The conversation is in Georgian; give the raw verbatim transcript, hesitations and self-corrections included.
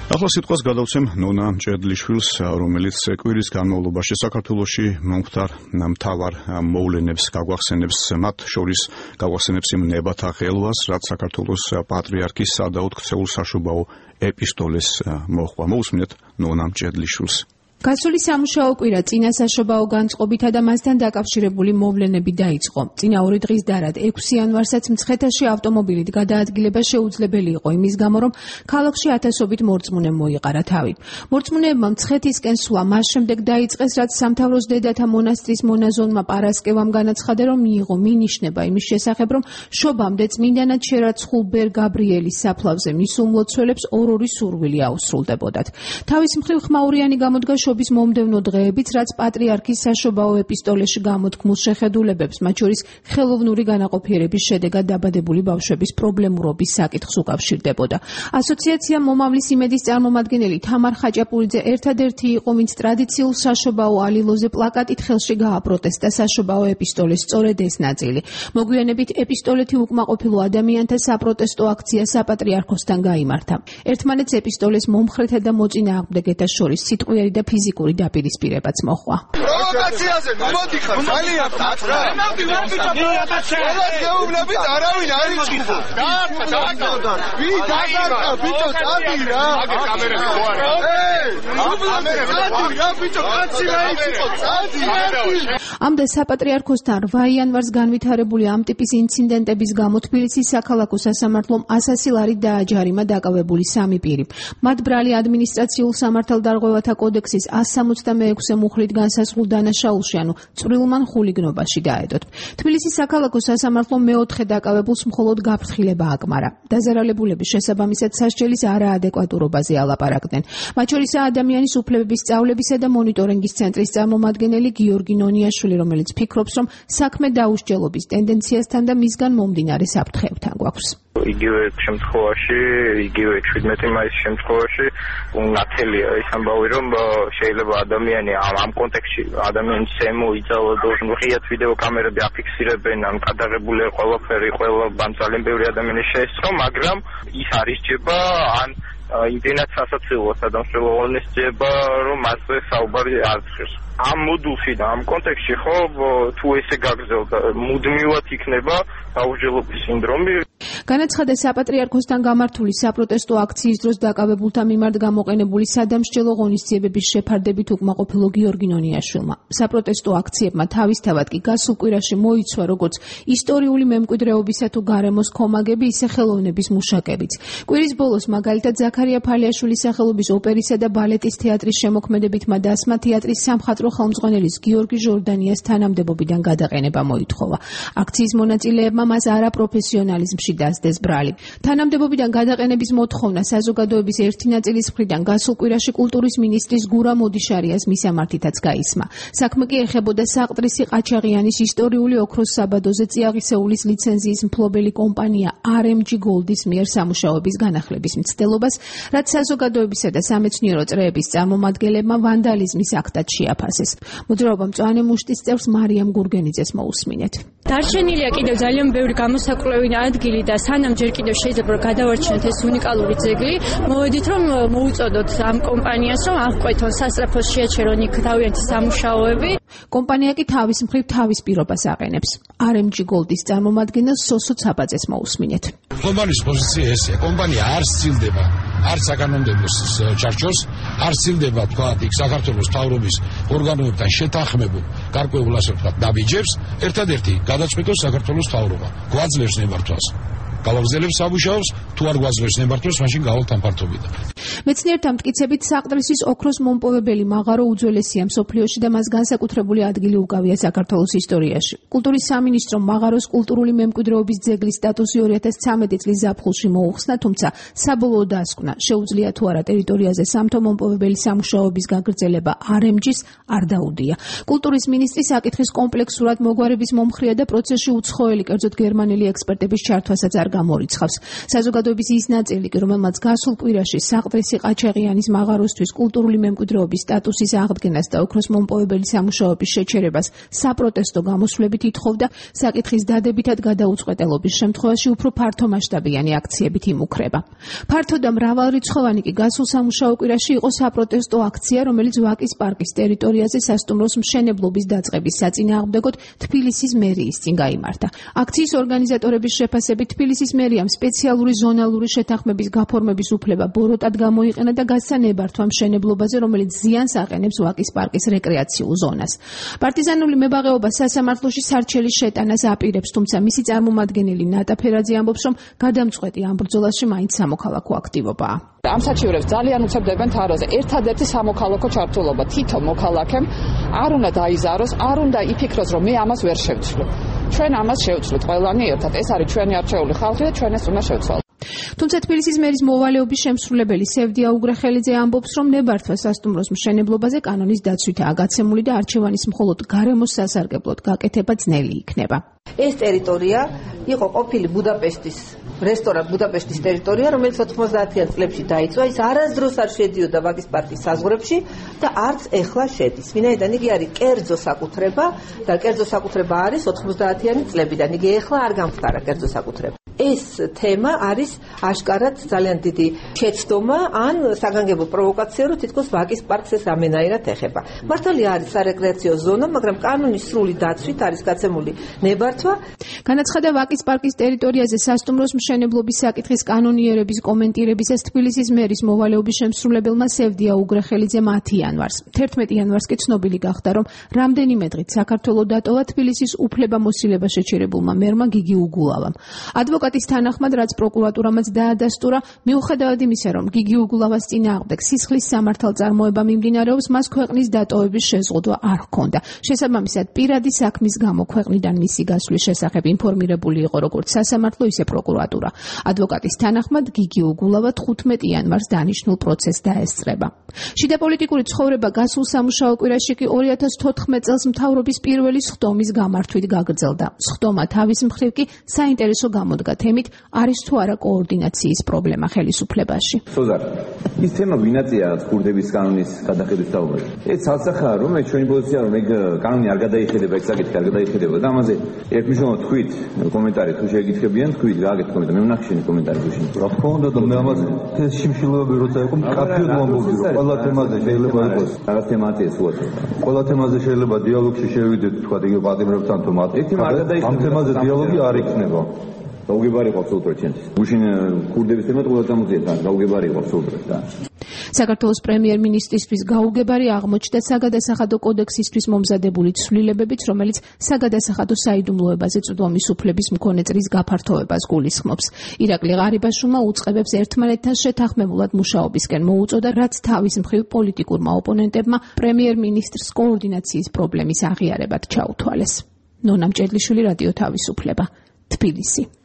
ახლა სიტყვას გადავცემ ნონა მჭედლიშვილს, რომელიც კვირის განმავლობაში საქართველოში მომხდარ მთავარ მოვლენებს გაგვახსენებს, მათ შორის გაგვახსენებს იმ ნებათა ხელვას, რაც საქართველოს პატრიარქის სადაოდ ქცეულ საშობაო ეპისტოლეს მოჰყვა. მოусმინეთ ნონა მჭედლიშვილს. გასული სამუშაო კვირა წინა საშობაო განწყობითა და მასთან დაკავშირებული მოვლენები დაიწყო. წინა ორი დღის დარად ექვსი იანვარსაც მცხეთაში ავტომობილით გადაადგილება შეუძლებელი იყო იმის გამო, რომ ქალაქში ათასობით მორწმუნე მოიყარა თავი. მორწმუნეებმა მცხეთისკენ სვლა მას შემდეგ დაიწყეს, რაც სამთავროს დედათა მონასტრის მონაზონმა პარასკევამ განაცხადა, რომ მიიღო მინიშნება იმის შესახებ, რომ შობამდე წმინდანად შერაცხულ ბერ გაბრიელის საფლავზე მისულ მლოცველებს ორ-ორი სურვილი აუსრულდებოდათ. თავის მხრივ ხმაურიანი გამოდგა შობის მომდევნო დღეებიც, რაც პატრიარქის საშობაო ეპისტოლეში გამოთქმულ შეხედულებებს, მათ შორის ხელოვნური განაყოფიერების შედეგად დაბადებული ბავშვების პრობლემურობის საკითხს უკავშირდებოდა. ასოციაცია მომავლის იმედის წარმომადგენელი თამარ ხაჭაპურიძე ერთადერთი იყო, ვინც ტრადიციულ საშობაო ალილოზე პლაკატით ხელში გააპროტესტა საშობაო ეპისტოლეს სწორედ ეს ნაწილი. მოგვიანებით ეპისტოლეთი უკმაყოფილო ადამიანთა საპროტესტო აქცია საპატრიარქოსთან გაიმართა. ერთმანეთს ეპისტოლეს მომხრეთა და მოწინააღმდეგეთა შორის სიტყვიერი და ფიზიკური დაპირისპირებაც მოჰყვა. პროვოკაციაზე მომოდიხარ, ძალიან ფათრა. გეუბნებით არავინ არ იჭიხა. დაარტყა, დაარტყა. ვი დაგარტყა, ბიჭო, წადი რა. აგე კამერები ხო არა? ეი, კამერები წადი რა, ბიჭო, კაცი რა იყო, წადი. ამდე საპატრიარქოსთან რვა იანვარს განვითარებული ამ ტიპის ინციდენტების გამო თბილისის საქალაქო სასამართლომ ასასი ლარი დააჯარიმა დაკავებული სამი პირი. მათ ბრალი ადმინისტრაციულ სამართალდარღვევათა კოდექსის ასს სამოცდამეექვსე მუხლით განსაზღვრულ დანაშაულში, ანუ წვრილმან ხულიგნობაში დაედოთ. თბილისის საქალაქო სასამართლომ მეოთხე დაკავებულს მხოლოდ გაფრთხილება აკმარა. დაზარალებულების შესაბამისად სასჯელის არაადეკვატურობაზე ალაპარაკდნენ. მათ შორისაა ადამიანის უფლებების სწავლებისა და მონიტორინგის ცენტრის წარმომადგენელი გიორგი ნონიაშვილი, რომელიც ფიქრობს, რომ საქმე დაუსჯელობის ტენდენციასთან და მისგან მომდინარე საფრთხეებთან გვაქვს. იგივე შემთხვევაში, იგივე შვიდმეტი მაისის შემთხვევაში ნათელია ის ამბავი, რომ შეიძლება ადამიანი ამ კონტექსტში ადამიანის ემო იწალოს ღიად ვიდეო კამერები აფიქსირებენ, ან გადაღებული ყველაფერი, ყველა ძალიან ბევრი ადამიანის შეესწრო, მაგრამ ის არ ისჯება, ან იმდენად სასაცილოა სადამსჯელო ღონისძიება, რომ მასზე საუბარი არ ცხირს. ამ მოდულში და ამ კონტექსტში ხო თუ ესე გაგრძელდა, მუდმივად იქნება დაუსჯელობის სინდრომი. განაცხადა საპატრიარქოსთან გამართული საპროტესტო აქციის დროს დაკავებულთა მიმართ გამოყენებული სადამსჯელო ღონისძიებების შეფარდებით უკმაყოფილო გიორგი ნონიაშვილმა. საპროტესტო აქციებმა თავისთავად კი გასულ კვირაში მოიცვა როგორც ისტორიული მემკვიდრეობისა თუ გარემოს ქომაგები, ისე ხელოვნების მუშაკებიც. კვირის ბოლოს მაგალითად ზაქარია ფალიაშვილის სახელობის ოპერისა და ბალეტის თეატრის შემოქმედებითმა დასმა თეატრის სამხატვრო ხელმძღვანელის გიორგი ჟორდანიას თანამდებობიდან გადაყენება მოითხოვა. აქციის მონაწილეებმა მას არაპროფესიონალიზმში დასდეს ბრალი. თანამდებობიდან გადაყენების მოთხოვნა საზოგადოების ერთი ნაწილის მხრიდან გასულ კვირაში კულტურის მინისტრის გურამ ოდიშარიას მისამართითაც გაისმა. საქმე კი ეხებოდა საყდრისი ყაჩაღიანის ისტორიული ოქროს საბადოზე წიაღისეულის ლიცენზიის მფლობელი კომპანია არ ემ ჯი Gold-ის მიერ სამუშაოების განახლების მცდელობას, რაც საზოგადოებისა და სამეცნიერო წრეების წარმომადგენლებმა ვანდალიზმის აქტად შეაფასეს. მოძრაობა მწვანე მუშტის წევრს მარიამ გურგენიძეს მოусმინეთ. დარჩენილია კიდევ ძალიან ბევრი გამოსაკვლევი ადგილი და სანამ ჯერ კიდევ შეიძლება გადავარჩინოთ ეს უნიკალური ძეგლი, მოვედით რომ მოუწოდოთ ამ კომპანიას, რომ აღკვეთონ სასწრაფოს შეაჩერონ იქ თავიანთი სამუშაოები. კომპანია კი თავის მხრივ თავის პირობას აყენებს. არ ემ ჯი Gold-ის წარმომადგენელს სოსო ცაბაძეს მოусმინეთ. კომპანიის პოზიცია ესეა, კომპანია არ სცილდება არც საკანონმდებლოს ჩარჩოს, არ სცილდება თქვა იქ საქართველოს მთავრობის ორგანოებთან შეთანხმებულ გარკვეულ ასე ვთქვათ დაბიჯებს, ერთადერთი გადაწყვეტოს საქართველოს მთავრობა. გვაძლევს ნებართვას. გავაგზავნებს სამუშაოს, თუ არ გვაძლევს ნებართვას, მაშინ გავალთ ამ ფართობიდან. მეცნიერთა მტკიცებით საყდრისის ოქროს მომპოვებელი მაღარო უძველესია მსოფლიოში და მას განსაკუთრებული ადგილი უკავია საქართველოს ისტორიაში. კულტურის სამინისტრომ მაღაროს კულტურული მემკვიდრეობის ძეგლის სტატუსი ორი ათას ცხრამეტი წლის ზაფხულში მოუხსნა, თუმცა საბოლოო დასკვნა შეუძლია თუ არა ტერიტორიაზე სამთო მომპოვებელი სამუშაოების გაგრძელება არ ემ ჯის არ დაუდია. კულტურის მინისტრი საკითხის კომპლექსურად მოგვარების მომხრია და პროცესში უცხოელი, კერძოდ გერმანელი ექსპერტების ჩართვასაც არ გამორიცხავს. საზოგადოების ის ნაწილი, რომელმაც გასულ კვირაში საყდრის უმაღლესი ყაჩაღიანის მაღაროსთვის კულტურული მემკვიდრეობის სტატუსის აღდგენას და ოქროს მომპოვებელი სამუშაოების შეჩერებას საპროტესტო გამოსვლებით ითხოვდა, საკითხის დადებითად გადაუწყვეტელობის შემთხვევაში უფრო ფართომასშტაბიანი აქციებით იმუქრება. ფართო და მრავალრიცხოვანი კი გასულ სამუშაო კვირაში იყო საპროტესტო აქცია, რომელიც ვაკის პარკის ტერიტორიაზე სასტუმროს მშენებლობის დაწყების საწინააღმდეგოდ თბილისის მერიის წინ გაიმართა. აქციის ორგანიზატორების შეფასებით თბილისის მერიამ სპეციალური ზონალური შეთანხმების გაფორმების უფლება ბოროტად გამოიყენა და გასცა ნებართვა მშენებლობაზე, რომელიც ზიანს აყენებს ვაკის პარკის რეკრეაციულ ზონას. პარტიზანული მებაღეობა სასამართლოში სარჩელის შეტანას აპირებს, თუმცა მისი წარმომადგენელი ნატა ფერაძე ამბობს, რომ გადამწყვეტი ამ ბრძოლაში მაინც სამოქალაქო აქტივობაა. ამ საჩივრებს ძალიან უცებდებენ თაროზე. ერთადერთი სამოქალაქო ჩართულობა თითო მოქალაქემ არ უნდა დაიზაროს, არ უნდა იფიქროს, რომ მე ამას ვერ შევცვლი. ჩვენ ამას შევცვლით ყველანი ერთად. ეს არის ჩვენი არჩეული ხალხი და ჩვენ ეს უნდა შევცვალოთ. თუმცა თბილისის მერის მოვალეობის შემსრულებელი სევდია უგრეხელიძე ამბობს, რომ ნებართვა სასტუმროს მშენებლობაზე კანონის დაცვითაა გაცემული და არჩევანის მხოლოდ გარემოს სასარგებლოდ გაკეთება ძნელი იქნება. ეს ტერიტორია იყო ყოფილი ბუდაპეშტის რესტორან ბუდაპეშტის ტერიტორია, რომელიც ოთხმოცდაათიან წლებში დაიწვა, ის არასდროს არ შედიოდა ვაკის პარკის საზღვრებში და არც ეხლა შედის. ვინაიდან იგი არის კერძო საკუთრება და კერძო საკუთრება არის ოთხმოცდაათიანი წლებიდან. იგი ეხლა არ გამხდარა კერძო საკუთრება. ეს თემა არის აშკარად ძალიან დიდი შეცდომა ან საგანგებო პროვოკაცია, რომ თითქოს ვაკის პარკს ეს ამენაირად ეხება. მართალია არის სარეკრეაციო ზონა, მაგრამ კანონის სრული დაცვით არის გაცემული ნებართვა. განაცხადა ვაკის პარკის ტერიტორიაზე სასტუმროს მშენებლობის საკითხის კანონიერების კომენტირებისას თბილისის მერის მოვალეობის შემსრულებელმა სევდია უგრეხელიძემ ათი იანვარს. თერთმეტი იანვარს კი ცნობილი გახდა, რომ რამდენიმე დღით საქართველოს დატოვა თბილისის უფლებამოსილება შეჩერებულმა მერმა გიგი უგულავამ. ადვოკატის თანახმად, რაც პროკურატურამაც დაადასტურა, მიუხედავად იმისა, რომ გიგი უგულავას წინააღმდეგ სისხლის სამართალწარმოება მიმდინარეობს, მას ქვეყნის დატოვების შეზღუდვა არ ჰქონდა. შესაბამისად, პირადი საქმის გამო ქვეყნიდან მისი გასვლის შესახებ ინფორმირებული იყო როგორც სასამართლო, ისე პროკურატურა. ადვოკატის თანახმად, გიგი უგულავა თხუთმეტი იანვარს დანიშნულ პროცესს დაესწრება. შიდა პოლიტიკური ცხოვრება გასულ სამუშაო კვირაში კი ორი ათას თოთხმეტ წელს მთავრობის პირველი სხდომის გამართვით გაგრძელდა. სხდომა თავის მხრივ კი საინტერესო გამოდგა თემით, არის თუ არა კოორდინაციის პრობლემა ხელისუფლებაში. სოზარ, ის თემა ვინაწია ქურდების კანონის გადახედვის თაობაზე. ეს ცალსახაა, რომ ეს ჩვენი პოზიცია, რომ ეგ კანონი არ გადაიხედება, ეგ საკითხი არ გადაიხედება და ამაზე ერთმნიშვნელოვნად თქვით კომენტარი თუ შეგიძლიათ თქვით გააკეთეთ კომენტარი. მე ვნახე შენი კომენტარი გუშინ. რა თქმა უნდა და მე ამაზე ეს შიმშილობები როცა იყო მკაფიოდ ვამბობდი, რომ ყველა თემაზე შეიძლება იყოს რაღაც თემატია სულაც. ყველა თემაზე შეიძლება დიალოგში შევიდეთ, თქვა იგივე პატიმრებთან თუ მათ. ამ თემაზე დიალოგი არ იქნება. გაუგებარი იყო აბსოლუტურად ჩემთვის. გუშინ ქურდების თემა ყველა დამოძიეთ, გაუგებარი იყო აბსოლუტურად და საქართველოს პრემიერ-მინისტრისთვის გაუგებარი აღმოჩნდა საგადასახადო კოდექსისთვის მომზადებული ცვლილებებით, რომელიც საგადასახადო საიდუმლოებაზე წვდომის უფლების მქონე წრის გაფართოვებას გულისხმობს. ირაკლი ღარიბაშვილმა უწყებებს ერთმანეთთან შეთანხმებულად მუშაობისკენ მოუწოდა, რაც თავის მხრივ პოლიტიკურმა ოპონენტებმა პრემიერ-მინისტრს კოორდინაციის პრობლემის აღიარებად ჩაუთვალეს. ნონა მჭედლიშვილი, რადიო თავისუფლება, თბილისი.